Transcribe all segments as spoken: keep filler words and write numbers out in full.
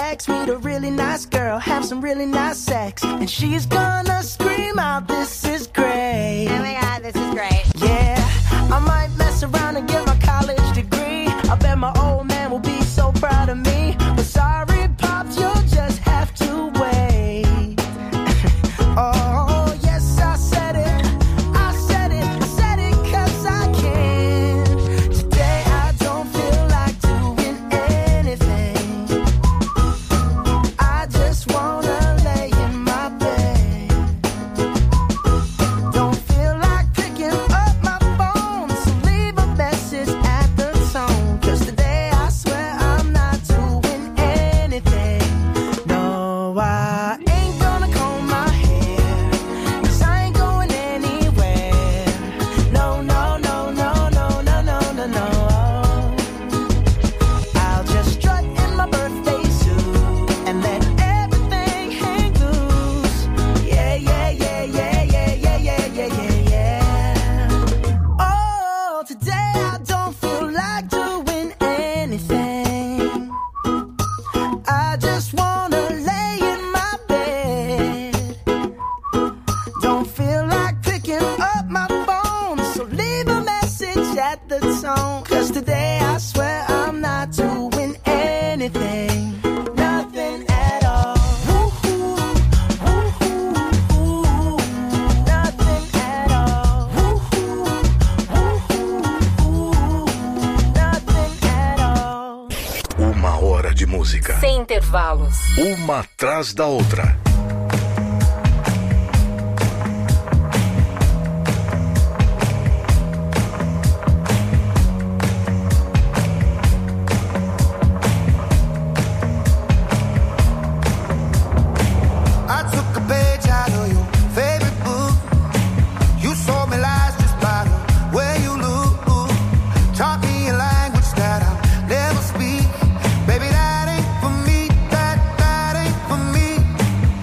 ex, meet a really nice girl, have some really nice sex, and she's gonna scream out, this is great. Oh my god, this is great. Yeah, I might mess around and get my college degree. I bet my old man will be so proud of me. But sorry, Pops, you'll just have to wait. Oh, yes, I said it. I said it. I said it 'cause I can. Today I don't feel like doing anything. I just wanna lay in my bed. Don't feel like picking up my phone, so leave a message at the tone. 'Cause today I swear I'm not doing anything. No, I ain't gonna comb my hair, 'cause I ain't going anywhere. No, no, no, no, no, no, no, no, no. I'll just strut in my birthday suit and let everything hang loose. Yeah, yeah, yeah, yeah, yeah, yeah, yeah, yeah, yeah, yeah. Oh, today I don't feel like doing anything. I just wanna lay in my bed. Don't feel like picking up my phone, so leave a message at the tone. 'Cause today I swear I'm not doing anything. Nothing at all. Woo-hoo, woo-hoo, woo-hoo. Nothing at all. Woo-hoo, woo-hoo, woo-hoo. Nothing at all. Uma hora de música. Sem intervalos. Uma atrás da outra. I took a page out of your favorite book. You sold me lies just by the way you look. Taught me a language that I'll never speak. Baby, that ain't for me. That, that ain't for me.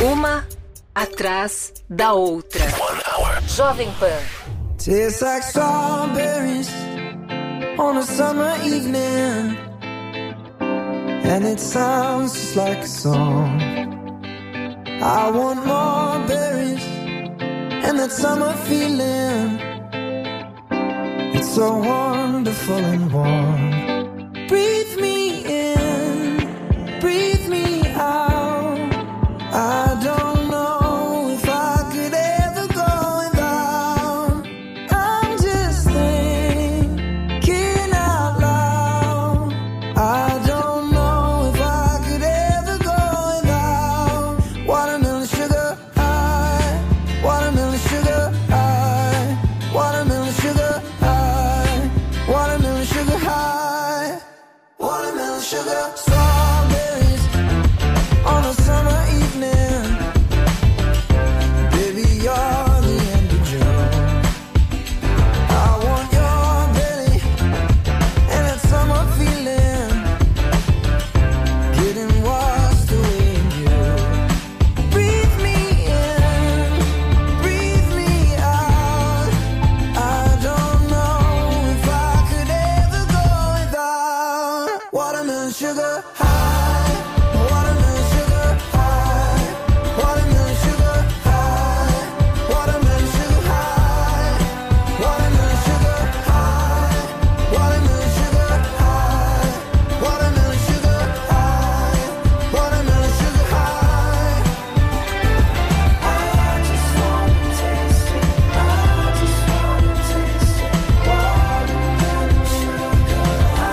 Uma atrás da outra. Jovem Pan. Tastes like strawberries on a summer evening, and it sounds just like a song. I want more berries and that summer feeling. It's so wonderful and warm. Breathe me in, breathe me out. I don't know if I could ever go without. I'm just thinking out loud. I don't know if I could ever go without watermelon sugar high, watermelon sugar high, watermelon sugar high, watermelon sugar high, watermelon sugar. Strawberries on a summer evening. Baby, you're the end of June. I want your belly and that summer feeling, getting washed away in you. Breathe me in, breathe me out. I don't know if I could ever go without watermelon sugar high, watermelon sugar high, watermelon sugar high, watermelon sugar high, watermelon sugar high, watermelon sugar high, watermelon sugar high, watermelon sugar high. I just wanna taste it. I just wanna taste it. Watermelon sugar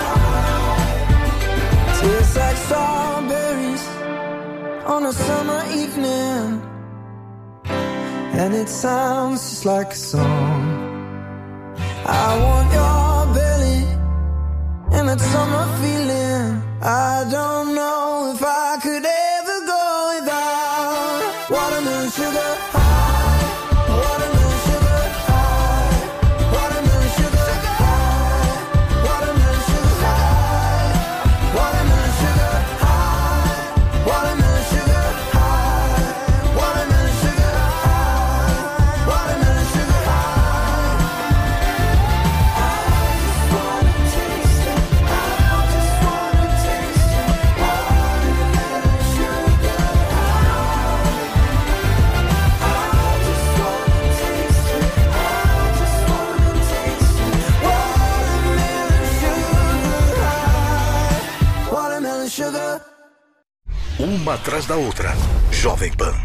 high. Tastes like strawberries on a summer evening, and it sounds just like a song. I want your belly and that summer feeling. I don't know if I could ever go without watermelon sugar high, watermelon sugar high, watermelon sugar high, watermelon sugar high, watermelon sugar high, watermelon sugar high, watermelon sugar high, watermelon sugar high. I just wanna taste it. I just wanna taste it. Watermelon sugar high. I just wanna taste it. I just wanna taste it. Watermelon sugar high. Watermelon sugar. Uma atrás da outra. Jovem Pan.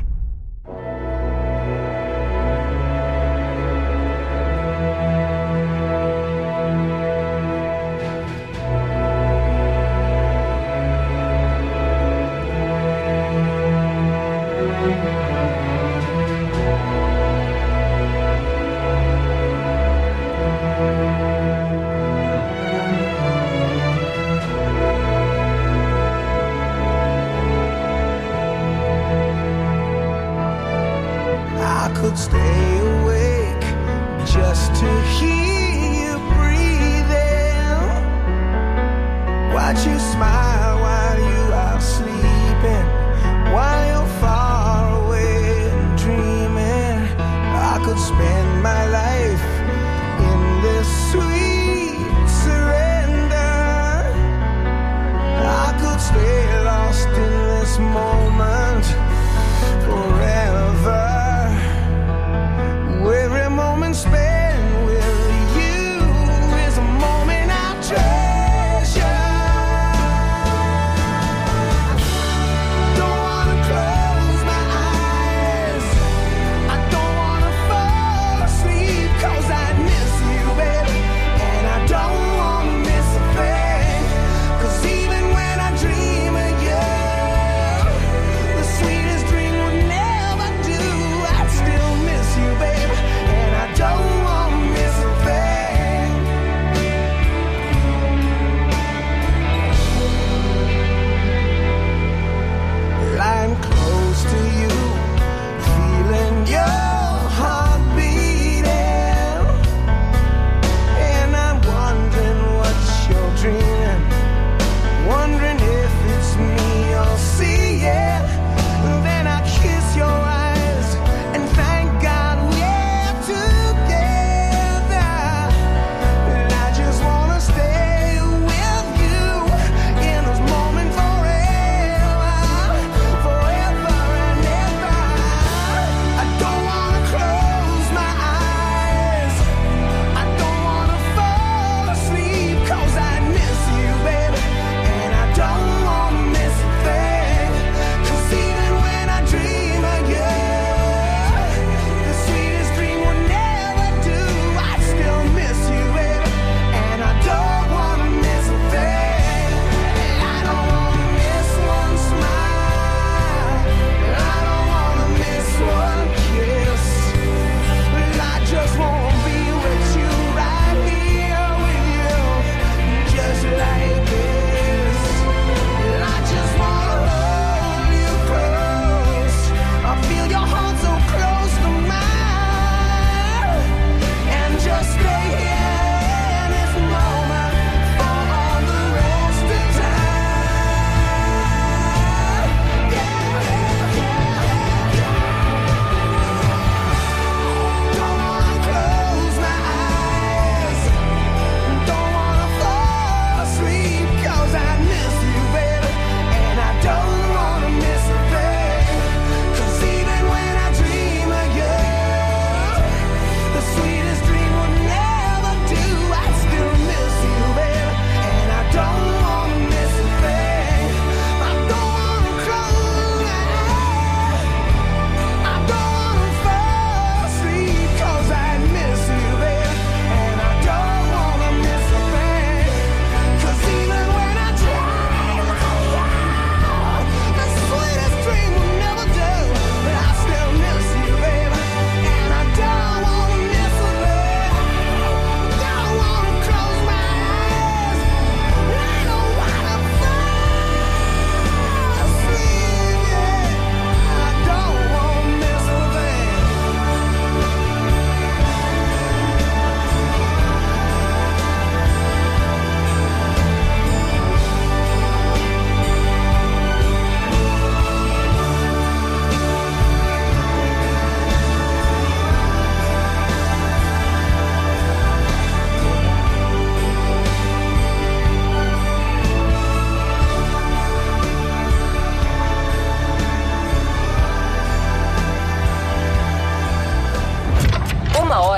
I could stay awake just to hear you breathing. Watch you smile while you are sleeping, while you're far away and dreaming. I could spend my life in this sweet surrender. I could stay lost in this moment forever. Every moment spent with you is a moment I treasure.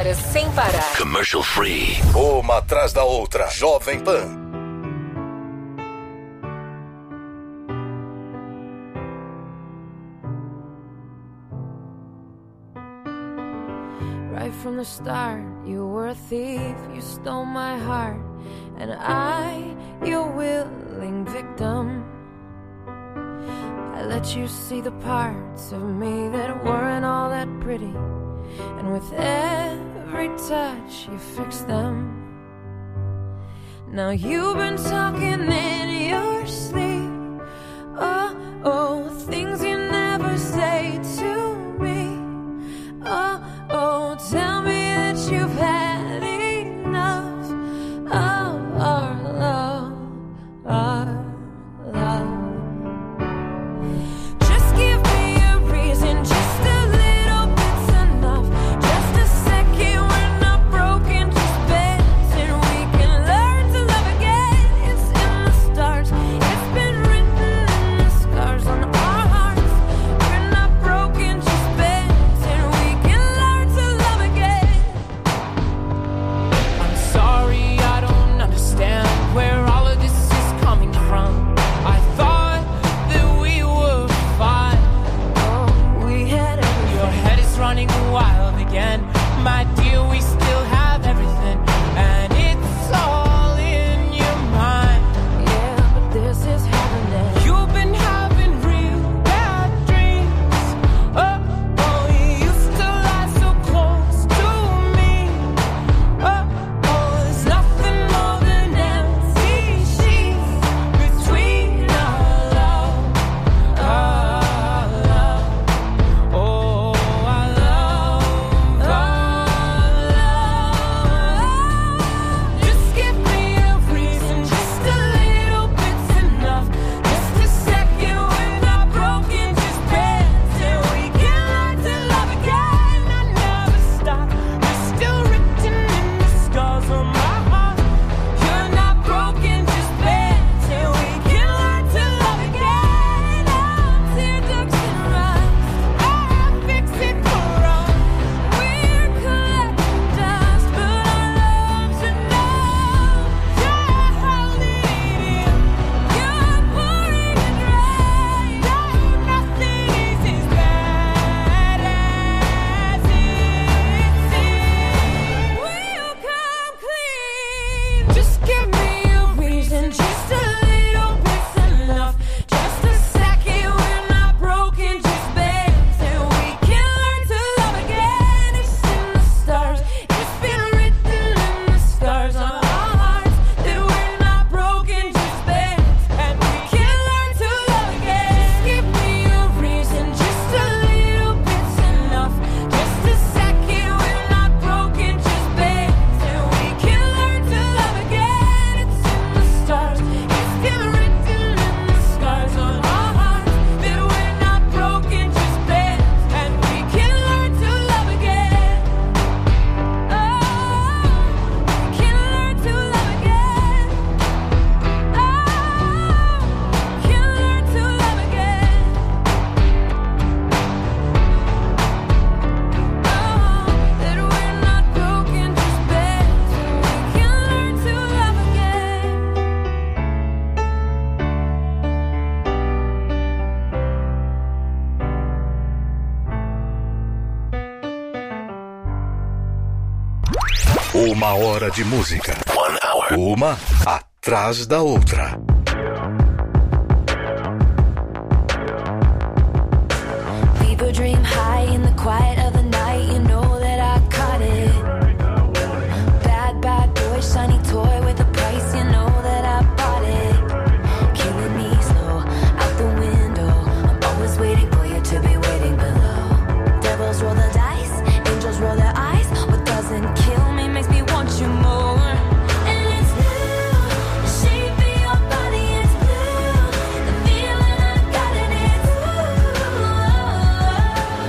horas sem parar. Commercial free. Uma atrás da outra. Jovem Pan. Right from the start, you were a thief, you stole my heart, and I, your willing victim. I let you see the parts of me that weren't all that pretty, and with every touch you fixed them. Now you've been talking in your sleep, oh, oh, things you never say to me, oh, oh, tell me that you've had enough of our love, our love. Just give me a reason, just a little bit's enough. Just a second, we're not broken, just bends, and we can learn to love again. It's in the stars, it's been written in the scars on our hearts. We're not broken, just bends, and we can learn to love again. I'm sorry, I don't understand where all of this is coming from. I thought that we were fine. Oh, we had everything. Your head is running wild again. My dear, we still have everything, and it's all in your mind. Yeah, but this is happening. You've been having real bad dreams. Oh, oh, you used to lie so close to me. Oh, oh, there's nothing more than empty sheets between our love, our love. Oh, our love, our love. Just give me a reason, just a little bit's enough. Just a second, we're not broken, just bends, and we can learn to love again. I never stop, you're still written in the scars on my heart. You're not broken, just bends, and we can learn to love again. Our tear ducts and rust, I fix it for us. We're collecting dust, but our love's enough. You're holding it in, you're pouring it right. No, nothing is as bad as it seems. Will you come clean? Just give me a reason, just a little bit's enough. Just a second, we're not broken, just bends, and we can learn to love again. It's in the stars, it's been written in the scars on our hearts that we're not broken, just bends, and we can learn to love again. Just give me a reason, just a little bit's enough. Just a second, we're not broken, just bends, and we can learn to love again. It's in the stars, it's been written in the scars on our hearts that we're not broken, just bends, and we can learn to love again. Oh, we can learn to love again. Oh, we can learn to love again. Oh, that we're not broken, just bends, and we can learn to love again. Uma hora de música. One hour. Uma atrás da outra. People dream high in the quiet of the night. You know that I caught it. Bad, bad boy, shiny toy with a price. You know that I bought it. Killing me slow, out the window. I'm always waiting for you to be waiting below. Devils roll the dice, angels roll their eyes. What doesn't kill me makes me want you more. And it's blue, the shape of your body is blue. The feeling I got in it's ooh.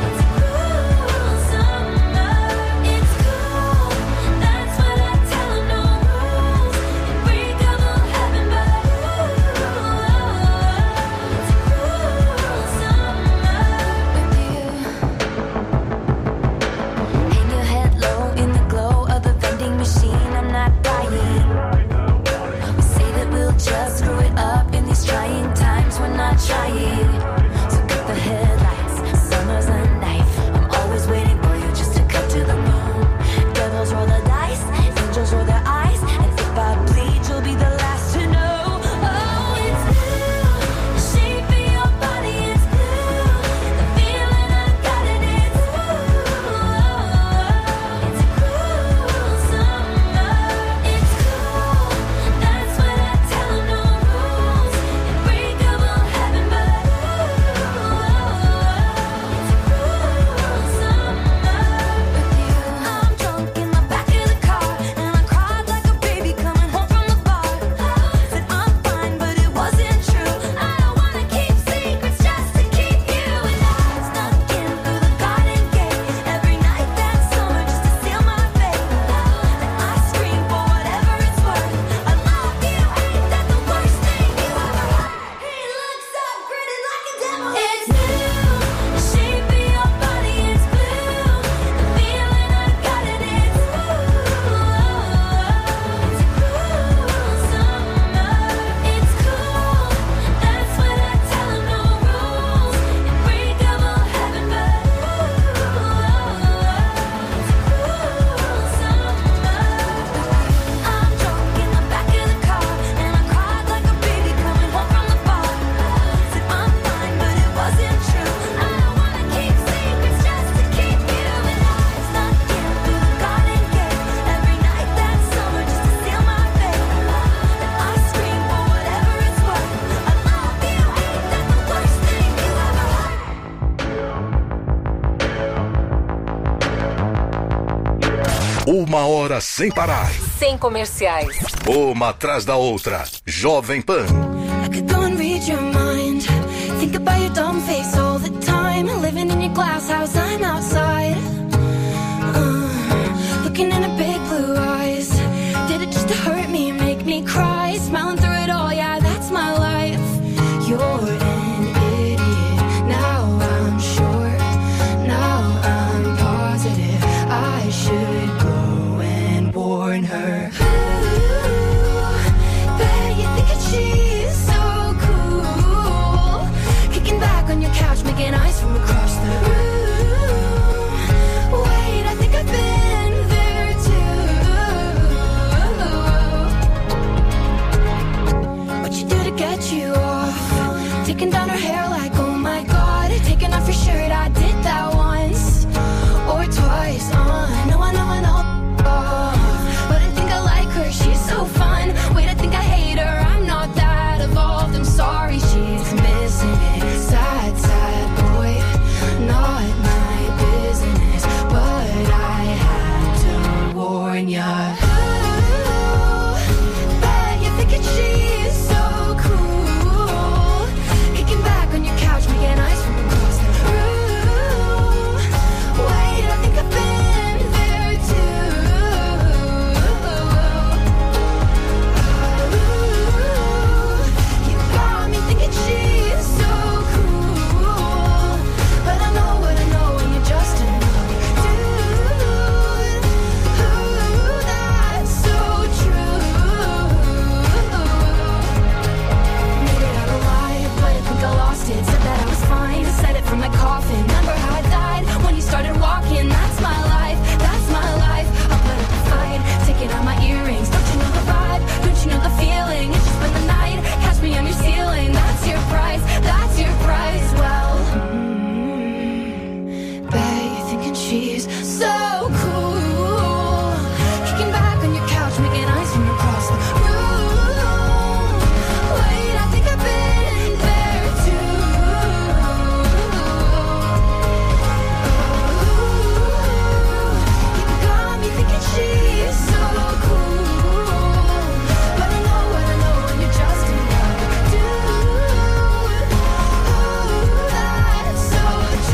Uma hora sem parar. Sem comerciais. Uma atrás da outra. Jovem Pan. I could go and read your mind. Think about your dumb face all the time. Living in your glass house, I'm outside. Uh, looking in her big blue eyes. Did it just to hurt me, make me cry? Smiling through it all, yeah, that's my life. You're an idiot. Now I'm sure. Now I'm positive. I should go and warn her. Ooh, bet you think that she's so cool. Kicking back on your couch, making eyes from across the room. Wait, I think I've been there too. What you do to get you off? Taking down her hair like, oh my god. Taking off your shirt, I did that once or twice. Uh, no, I know, I know. Uh, but I think I like her, she's so fun. Wait, I think I hate her, I'm not that evolved. I'm sorry, she's missing it. Sad, sad boy, not my business. But I had to warn ya. Ooh, bet you're thinking she's so cool. Kicking back on your couch, making eyes from across the room. Wait, I think I've been there too. Ooh, you got me thinking she's so cool. But I know what I know when you're just another dude. Ooh, that's so true. Made it out alive, but I think I lost it. Said that I was fine, said it from my coffin. Remember how I died when you started walking? That's my life, that's my life. I'll put up a fight, taking out my earrings. Don't you know the vibe? Don't you know the feeling? It's just been the night, catch me on your ceiling. That's your price, that's your price. Well, mm, bet you're thinking she's so cool. Kicking back on your couch, making eyes from across the room. Wait, I think I've been there too. You got me thinking she's so cool. But I know what I know when you're just another dude. Oh, that's so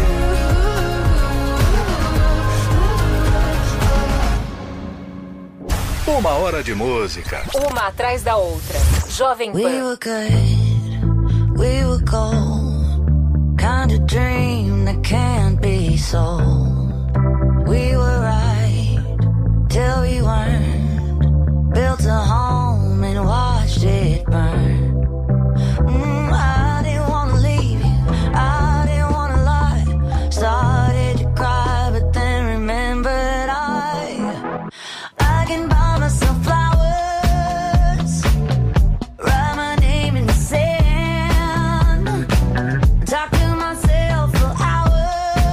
true. Uma hora de música. Uma atrás da outra. Jovem We Pan. were good, we were gold. Kind of dream that can't be sold. We were right till we weren't. Built a home and watched it burn. Mm, I didn't wanna leave you, I didn't wanna lie. Started to cry, but then remembered I I can buy myself flowers, write my name in the sand, talk to myself for hours.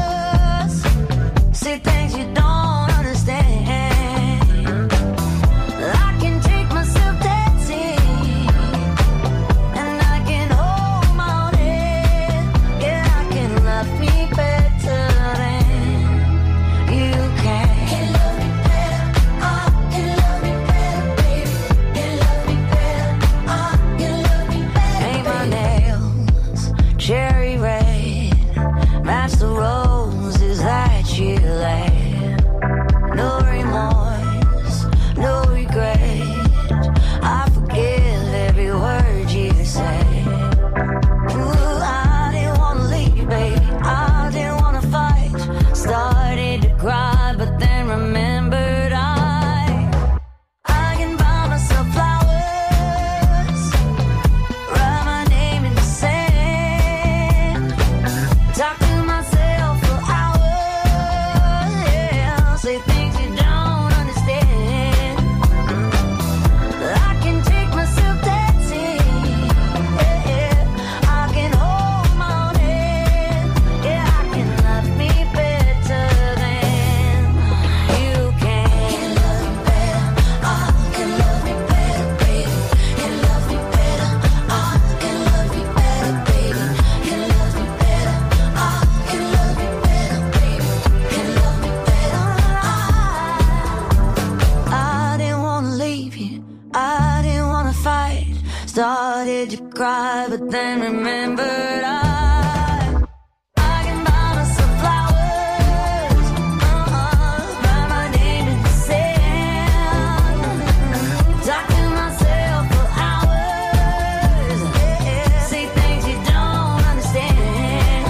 you cry, but then remembered I, I can buy myself flowers, uh-huh, write my name in the sand, talk to myself for hours, yeah, say things you don't understand.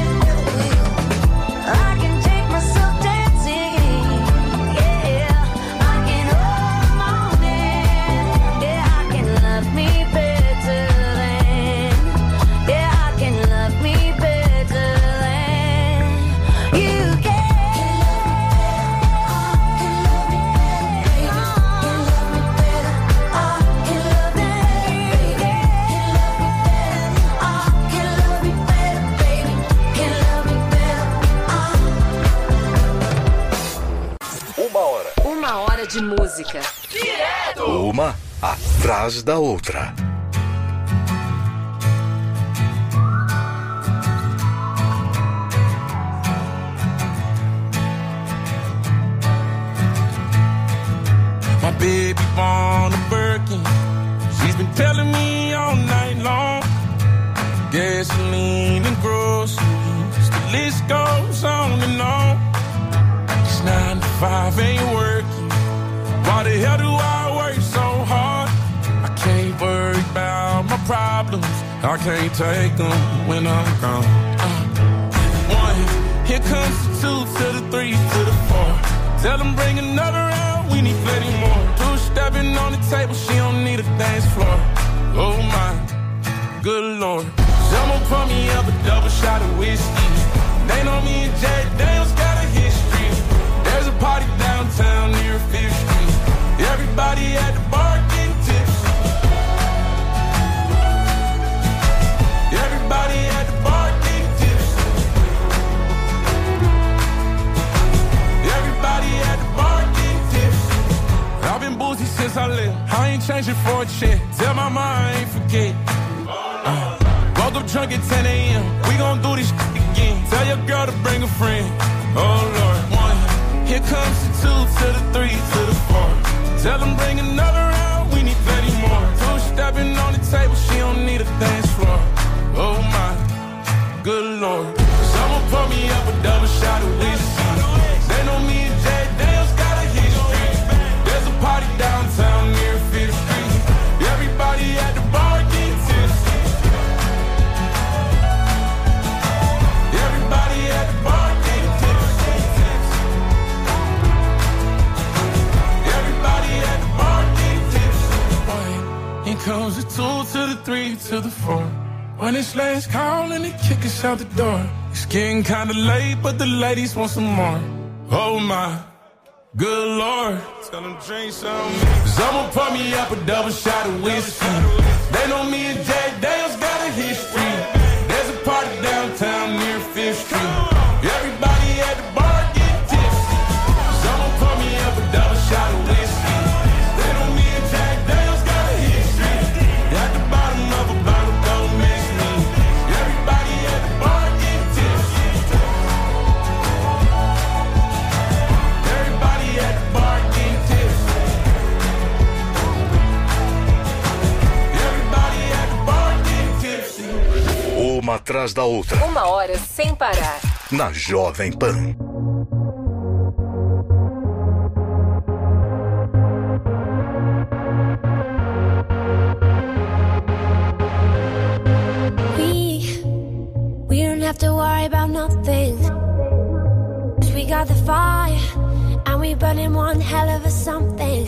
I can take myself dancing, yeah, I can hold my own hand, yeah, I can love me better than, yeah, I can love me better than you can. Uma hora. Uma hora de música. Uma atrás da outra. My baby born a Birkin. She's been telling me all night long. Gasoline and groceries, the list goes on and on. It's nine to five, ain't working. Why the hell do I work so hard? I can't worry about my problems. I can't take them when I'm gone. Uh, one, here comes the two to the three to the four. Tell them bring another round, we need plenty more. Two stepping on the table, she don't need a dance floor. Oh my, good lord. Someone pour me up a double shot of whiskey. They know me and Jack Daniels got a history. There's a party downtown near Fifth Street. Everybody at the bar getting tipsy. Everybody at the bar getting tipsy. Everybody at the bar getting tipsy. I've been boozy since I left. I ain't changing for a check. Tell my mom I ain't forget. Uh, woke up drunk at ten a.m. We gon' do this shit again. Tell your girl to bring a friend. Oh Lord, one. Here comes the two to the three to the four. Tell them bring another round, we need plenty more. Two stepping on the table, she don't need a dance floor. Oh my, good lord. Someone pour me up a double shot of whiskey. They know me and Jack Daniels got a history. There's a party downtown near Fifth Street. Everybody at the bar getting tipsy. Everybody at the bar getting tipsy. Everybody at the bar getting tipsy. Here comes the two to the three to the four. When it's last call and they kick us out the door. It's getting kinda late, but the ladies want some more. Oh my, good lord. Tell them drink some. Someone pour me up a double shot of whiskey. They know me and Jack Daniels got a history. There's a party downtown near Fifth Street. Everybody at the bar getting tipsy. Someone pour me up a double shot of whiskey. They know me and Jack Daniels got a history. At the bottom of a bottle, don't miss me. Everybody at the bar getting tipsy. Everybody at the bar getting tipsy. Everybody at the bar getting tipsy. Uma atrás da outra. Uma hora sem parar. Na Jovem Pan. We, we don't have to worry about nothing. 'Cause we got the fire, and we burning one hell of a something.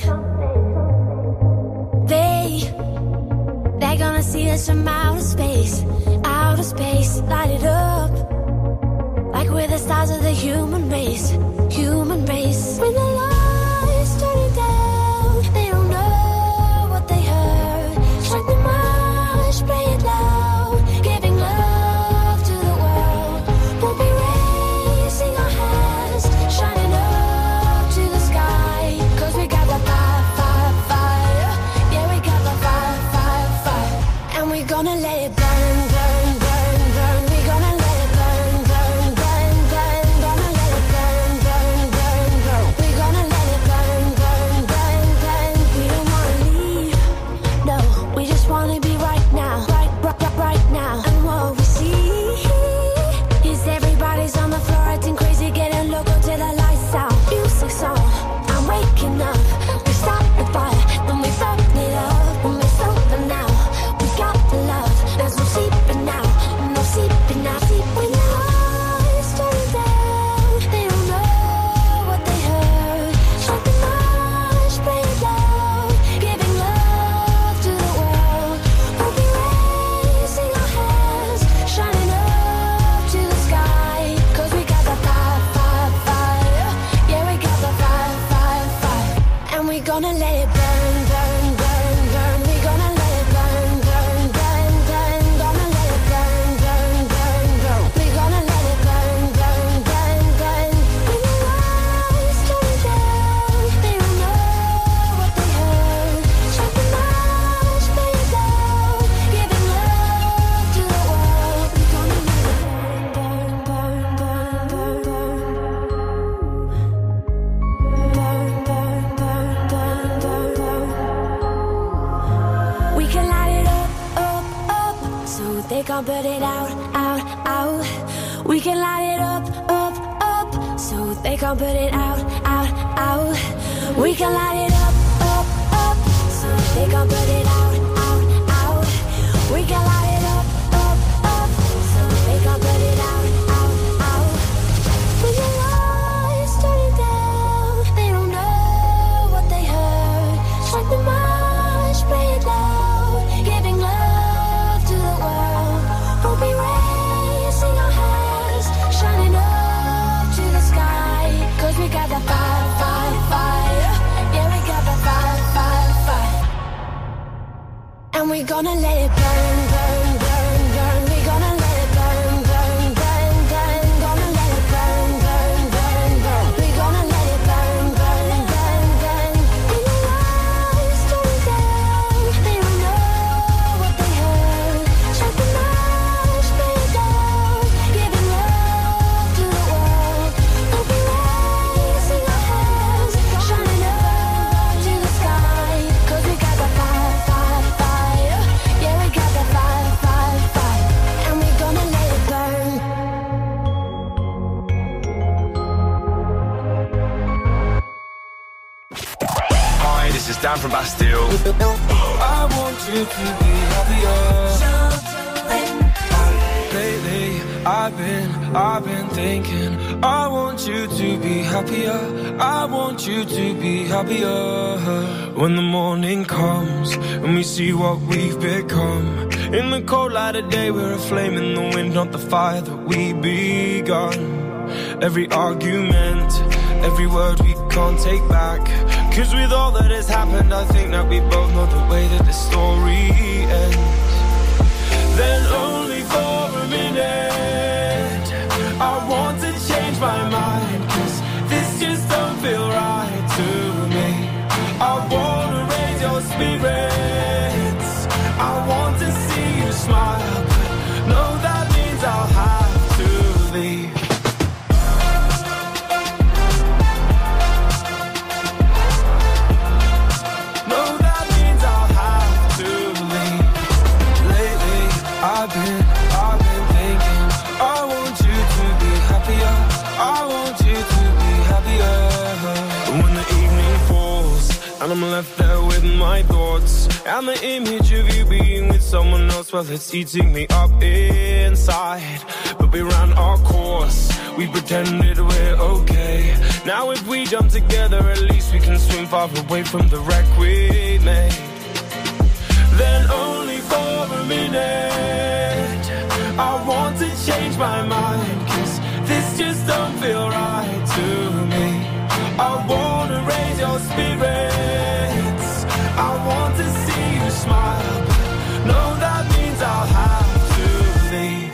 They, they're gonna see us from outer space, outer space, light it up. Like we're the stars of the human race, human race. When the lights turning down, they don't know what they heard. Strike the march, play it loud, giving love to the world. We'll be raising our hands, shining up to the sky. 'Cause we got the fire, fire, fire. Yeah, we got the fire, fire, fire. And we're gonna let it burn, burn, burn, burn. We're gonna let it burn, burn, burn, burn. Gonna let it gon' put it out, out, out. We can light it up, up, up. So they gon' put it out, out, out. We can light it up, up, up. So they gon' put it out, out, out. We can light it up, up, up. So they gon' put it out, out, out. When your lights turning down, they don't know what they heard. Strike the march, play it loud, giving love to the world. We'll be raising our hands, shining up to the sky. 'Cause we got the fire, fire, fire. Yeah, we got the fire, fire, fire. And we gonna let it burn, burn, burn, burn. We gonna let it burn, burn, burn, burn. Gonna let it burn, burn, burn, burn. We gonna let it burn, burn, burn, burn. When the lights turn down, they don't know what they heard. Strike the match, play it down, giving love to the world. We'll be raising our hands, shining up to the sky. 'Cause we got the fire, fire, fire. Yeah, we got the fire, fire, fire. And we gonna let it burn. Hi, this is Dan from Bastille. I want you to be happier. Lately, I've been, I've been thinking. I want you to be happier. I want you to be happier. When the morning comes and we see what we've become. In the cold light of day, we're a flame in the wind, not the fire that we begun. Every argument, every word we can't take back. 'Cause with all that has happened, I think that we both know the way that the story ends. Then only for a minute, I want to change my mind. 'Cause this just don't feel right to me. I wanna raise your spirits, I want to see you smile. But no, that means I'll have to leave. No, that means I'll have to leave. Lately, I've been, I've been thinking. I want you to be happier. I want you to be happier. And when the evening falls and I'm left there with my thoughts, and the image of you being with someone else, well, it's eating me up inside. But we ran our course, we pretended we're okay. Now if we jump together, at least we can swim far away from the wreck we made. Then only for a minute, I want to change my mind. 'Cause this just don't feel right to me. I wanna raise your spirits, I want to see you smile. No, that means I'll have to leave.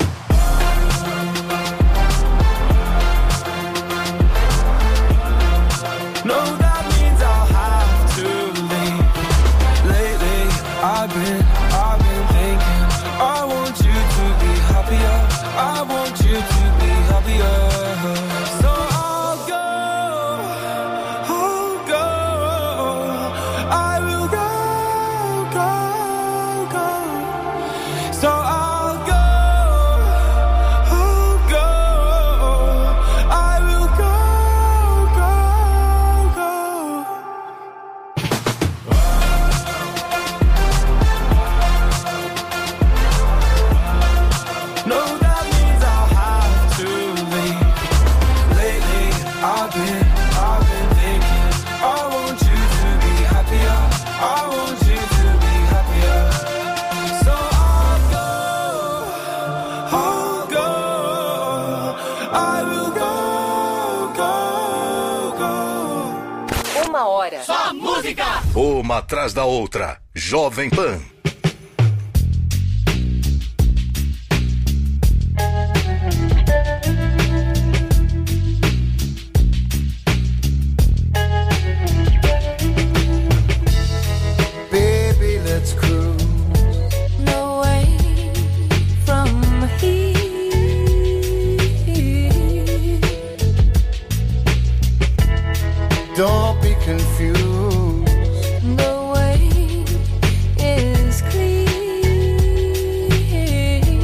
No, that means I'll have to leave. Lately, I've been, I've been thinking. I want you to be happier. I want you to be happier. So I'll go, I'll go. I will go, go, go. So I'll go, I'll go. I will go, go, go. No, that means I'll have to leave. Lately, I've been, I've been thinking. I want you to be happier. I want you to be happier. So I'll go, I'll go. I will go, go, go. Uma hora. Só música! Uma atrás da outra. Jovem Pan. Baby, let's cruise. No way from here. Don't be confused. The way is clear.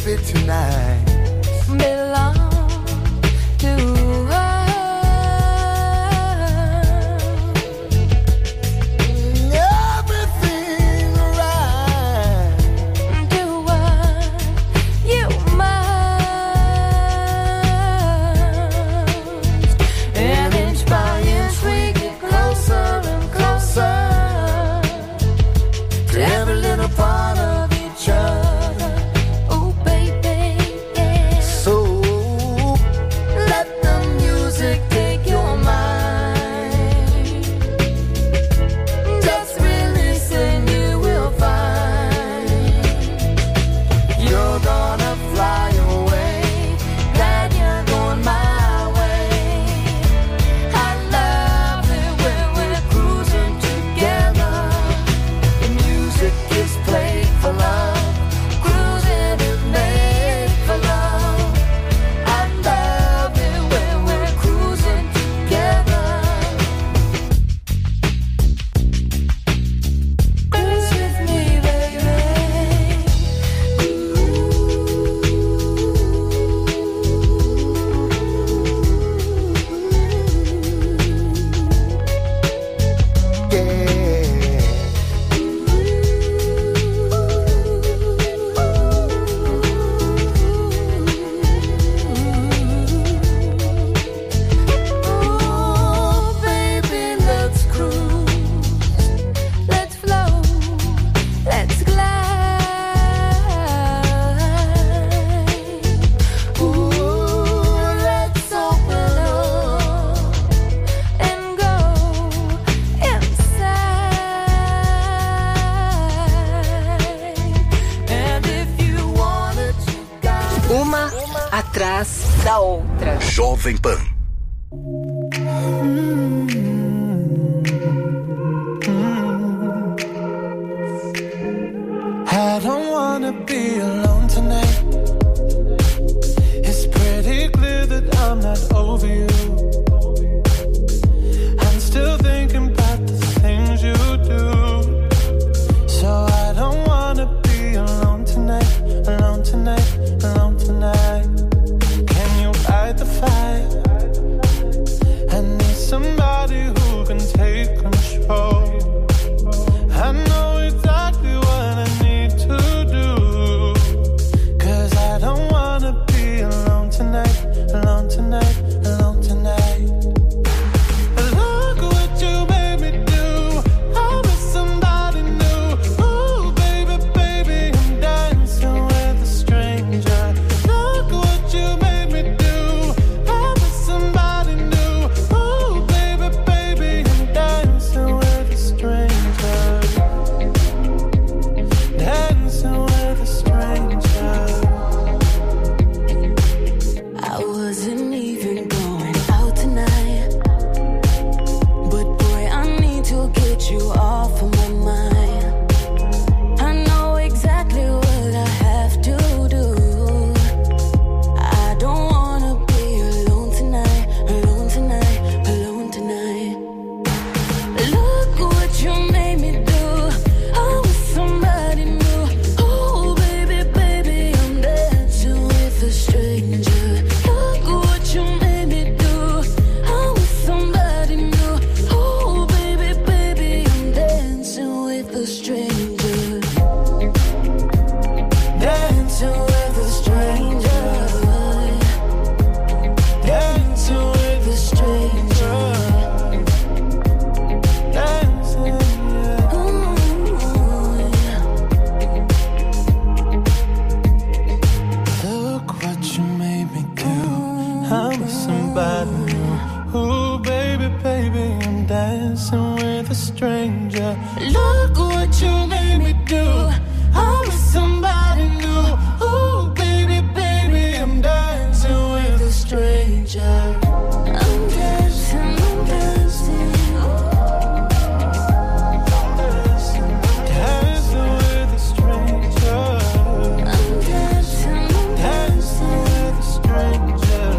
baby tonight belong to her. Everything right. Do what you must, and inch by inch we get closer and closer To every little part of each other. Oh baby, yeah. So let the music take your mind. Just release and you will find You're gonna fly away. that you're going my way. I love it when we're cruising together. The music is played for love. Cruising is made for love. I love it when we're cruising together. Cruise with me, baby. Yeah. Oh, baby, let's cruise. Let's flow. Let's glide. Ooh, let's open up. And go inside. And if you want it, you got it. Uma atrás da outra. Jovem Pan. I don't wanna be alone tonight. It's pretty clear that I'm not over you. I'm still thinking about the things you do. So I don't wanna be alone tonight, alone tonight, alone tonight. Can you light the fire? I need somebody who can take control. I know exactly what I need to do. 'Cause I don't wanna be alone tonight, alone tonight, alone tonight. Look what you made me do. I'm with somebody new. Ooh, baby, baby, I'm dancing with a stranger. Look what you made me do. I'm with somebody new. Ooh, baby, baby, I'm dancing with a stranger. Dancing with a stranger. I wasn't even going out tonight, but boy, I need to get you off of my mind. I know exactly what I have to do. I don't wanna be alone tonight, alone tonight, alone tonight. Look what you made me do. I'm with somebody new. Oh baby, baby, I'm dancing with a stranger. Look what you made me do. I'm with somebody new. Oh baby, baby, I'm dancing with a stranger. Dancing with a stranger. Dancing with a stranger. Dancing, yeah. Ooh, yeah. Look what you made me do. I'm with somebody new. Ooh, baby, baby, I'm dancing with a stranger. Look what you made me do. I'm with somebody new. Ooh, baby, baby, I'm dancing with a stranger. I'm dancing, I'm dancing. Dancing with a stranger. I'm dancing, I'm Dancing with a stranger.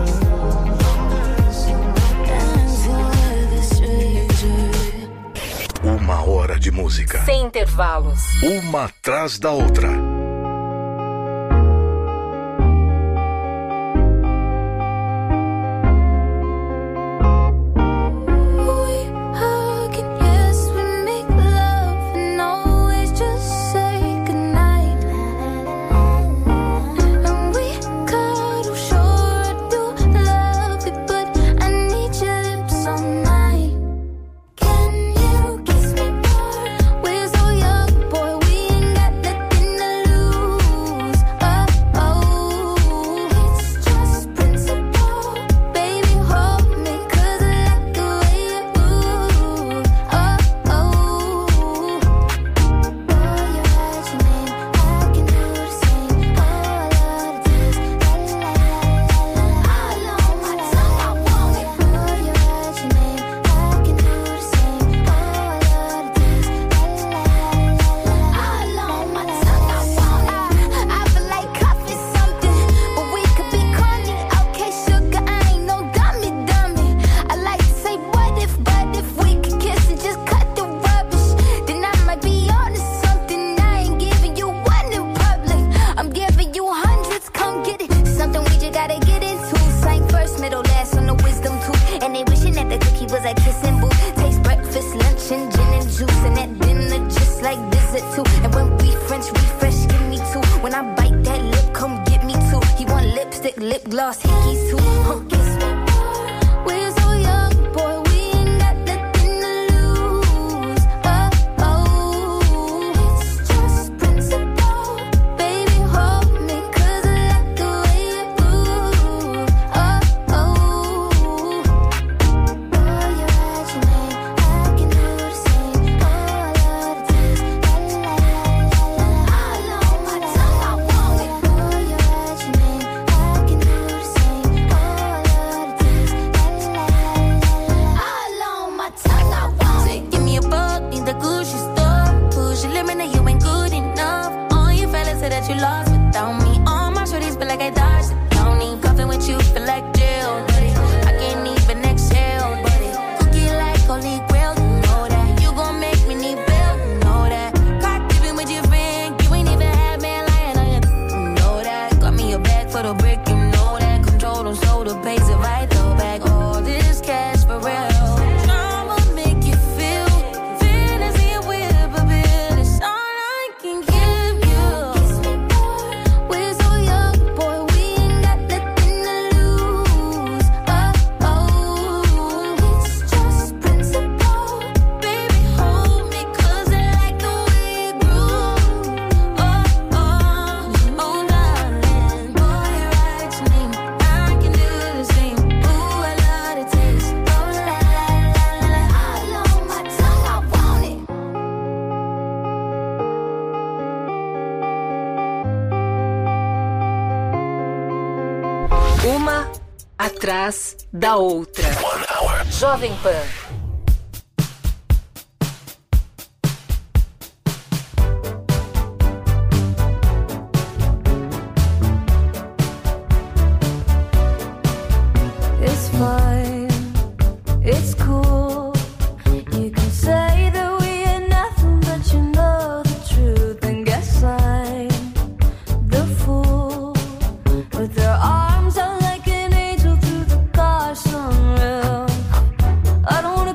dancing with a stranger. Uma hora de música. Sem intervalos. Uma atrás da outra. lip gloss, hickeys too. Huh. Kiss me more. We're so young, boy, we ain't got nothing to lose. Oh, oh, it's just principle. Baby, hold me, 'cause I like the way you move. Oh, oh, boy, you write your name, I can do the same. Oh, I love the taste, la la la la la. All on my tongue, I want it. Boy, you write your name, I can do the same. Oh, I love the taste, la la la la la. All on my tongue, I want it. Give me a buck, need the Gucci stuff. Push your limit, and you ain't good enough. All you fellas say that you lost without me. All my shorties feel like I dodged the county. Cuffing with you feel like jail, buddy. I can't even exhale, buddy. Cookie like holy grail, you know that. You gon' make me need bail, you know that. Caught dipping with your friend, you ain't even had man lying on you, you know that. Got me a bag for the brick, you know that. Control them, so the pays it right, throw back all this cash for real. I'ma make you feel fantasy and whip a bill. It's all I can give you. Kiss me more. We're so young, boy, we ain't got nothing to lose. Oh, oh, it's just principle. Baby, hold me, 'cause I like the way you groove. Oh, oh, oh, darling. Boy, you write your name, I can do the same. Ooh, I love the taste. Oh, la la la la la. All on my tongue, I want it. Uma atrás da outra. Jovem Pan. It's fine, it's cool. You can say that we ain't nothing, but you know the truth. And guess I'm the fool with their arms out like an angel through the car sunroof. I don't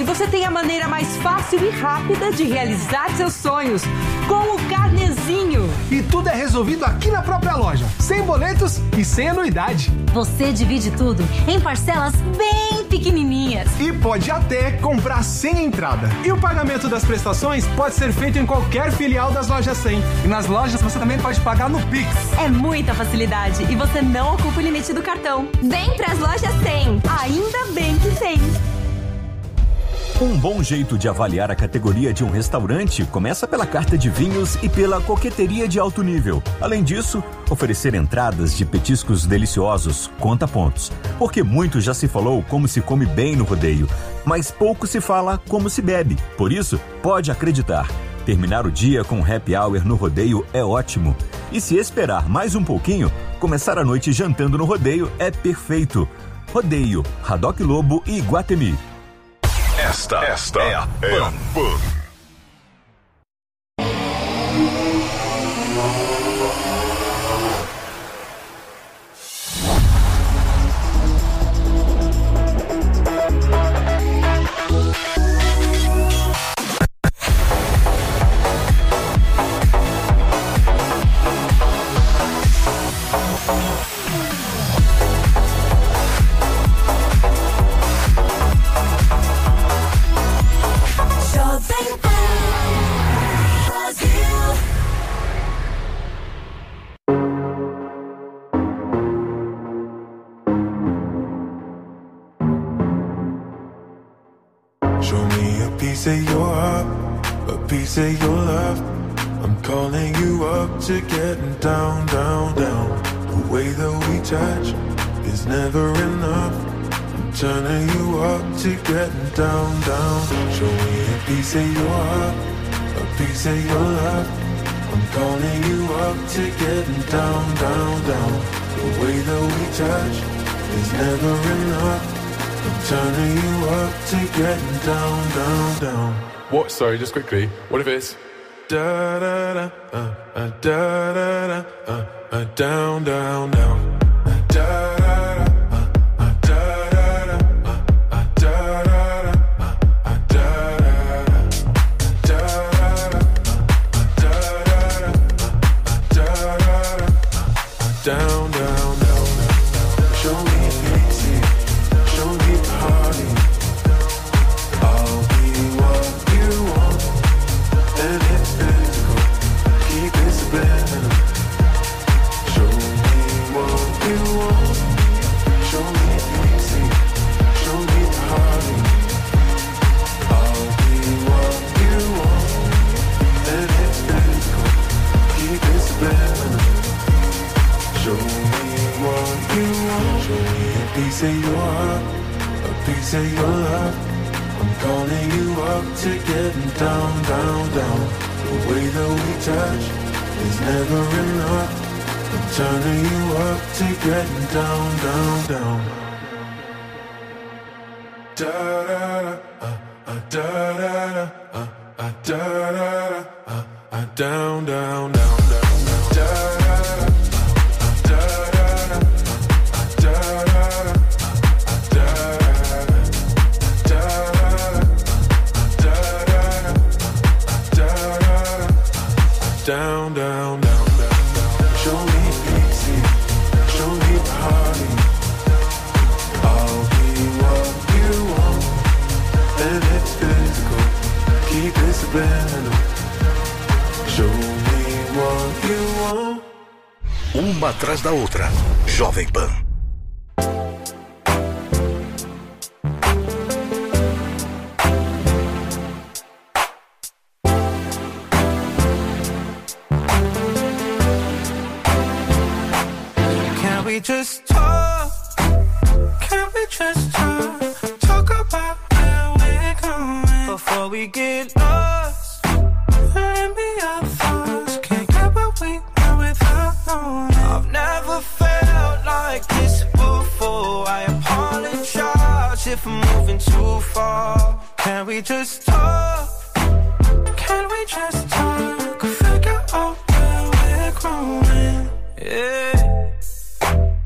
você tem a maneira mais fácil e rápida de realizar seus sonhos com o Carnezinho. E tudo é resolvido aqui na própria loja, sem boletos e sem anuidade. Você divide tudo em parcelas bem pequenininhas. E pode até comprar sem entrada. E o pagamento das prestações pode ser feito em qualquer filial das lojas cem. E nas lojas você também pode pagar no Pix. É muita facilidade e você não ocupa o limite do cartão. Vem pras lojas cem. Ainda bem que vem. Um bom jeito de avaliar a categoria de um restaurante começa pela carta de vinhos e pela coqueteria de alto nível. Além disso, oferecer entradas de petiscos deliciosos conta pontos. Porque muito já se falou como se come bem no rodeio, mas pouco se fala como se bebe. Por isso, pode acreditar. Terminar o dia com um happy hour no rodeio é ótimo. E se esperar mais um pouquinho, começar a noite jantando no rodeio é perfeito. Rodeio, Haddock Lobo e Iguatemi. Esta, esta é a Pan. Pan. Say you're up, a piece of your love. I'm calling you up to getting down, down, down. The way that we touch is never enough. I'm turning you up to getting down, down. Show me a piece of your heart, a piece of your love. I'm calling you up to getting down, down, down. The way that we touch is never enough. I'm turning you up to getting down, down, down. What? Sorry, just quickly. What if it's da da da uh, uh, da da da uh, uh, down, down, down. Uh, da da da uh, uh, da da da uh, uh, da da da uh, uh, da da da da da uh, da da da uh, da da da uh, down, down, down. Show me pity. Show me party. I'll be what you want, and it's physical. Keep it subliminal. Show me what you want. Show me easy. Show me party. I'll be what you want, and it's physical. Keep it subliminal. Show me what you want. Show me a piece of your heart, a piece of your love. I'm calling you up to getting down, down, down. The way that we touch is never enough. I'm turning you up to getting down, down, down. Da da da, uh, uh, da da da, uh, uh, da da da, uh, uh, down, down, down, down, down. Da da da. Down, down, down, down. Show me easy, show me party. I'll be what you want, and it's physical. Keep it subliminal. Show me what you want. Uma atrás da outra. Jovem Pan. We just talk, can we just talk, talk about where we're going before we get lost, let me our thoughts, can't get what we know without knowing. I've never felt like this before, I apologize if I'm moving too far. Can we just talk, can we just talk, figure out where we're growing, yeah.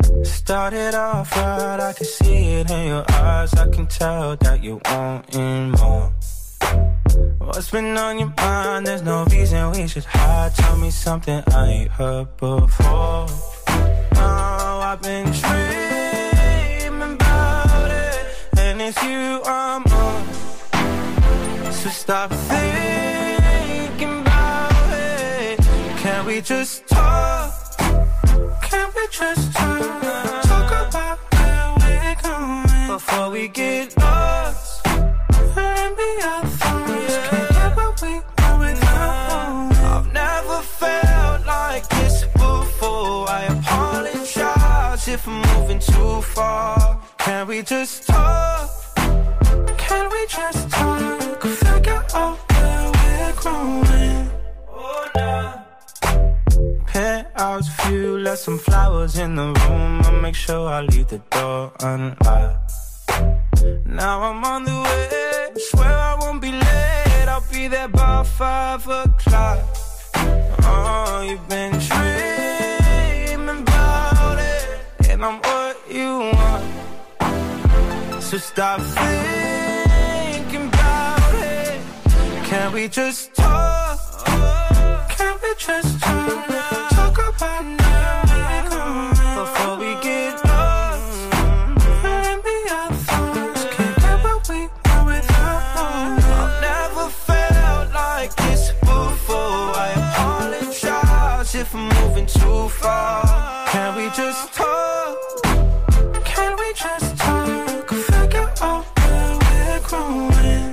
started off right, I can see it in your eyes. I can tell that you wanting more. What's been on your mind? There's no reason we should hide. Tell me something I ain't heard before. Oh, I've been dreaming about it, and it's you I'm on. So stop thinking about it. Can we just talk? Can we just talk? Talk about where we're going before we get lost and be our thoughts. Can't get what we want without. I've never felt like this before. I apologize if I'm moving too far. Can we just talk? Can we just talk? Figure out where we're growing. Oh, nah. Penthouse view, left some flowers in the room. I'll make sure I leave the door unlocked. Now I'm on the way, swear I won't be late. I'll be there by five o'clock. Oh, you've been dreaming about it, and I'm what you want. So stop thinking about it. Can we just talk? Can we just talk? Talk about now before we get lost and be our thoughts. Can't get what we want without. I've never felt like this before. I apologize if I'm moving too far. Can we just talk? Can we just talk? Figure out where we're growing.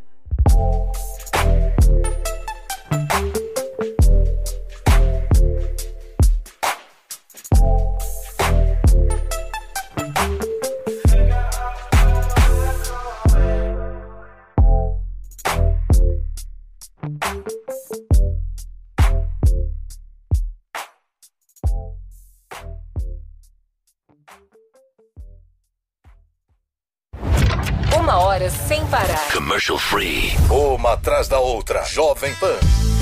Uma hora sem parar. Commercial free. Uma atrás da outra. Jovem Pan.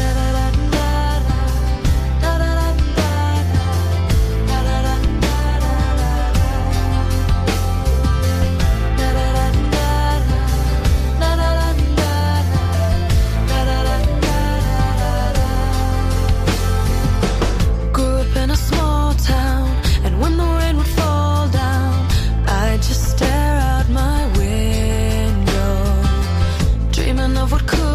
Grew up in a small town, and when the rain would fall down, I'd just stare out my window, dreaming of what could